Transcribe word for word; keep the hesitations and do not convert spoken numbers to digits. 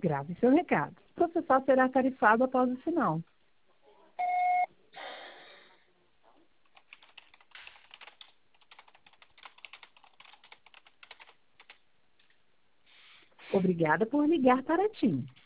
Grave seu recado. O processado será tarifado após o sinal. Obrigada por ligar para a TIM.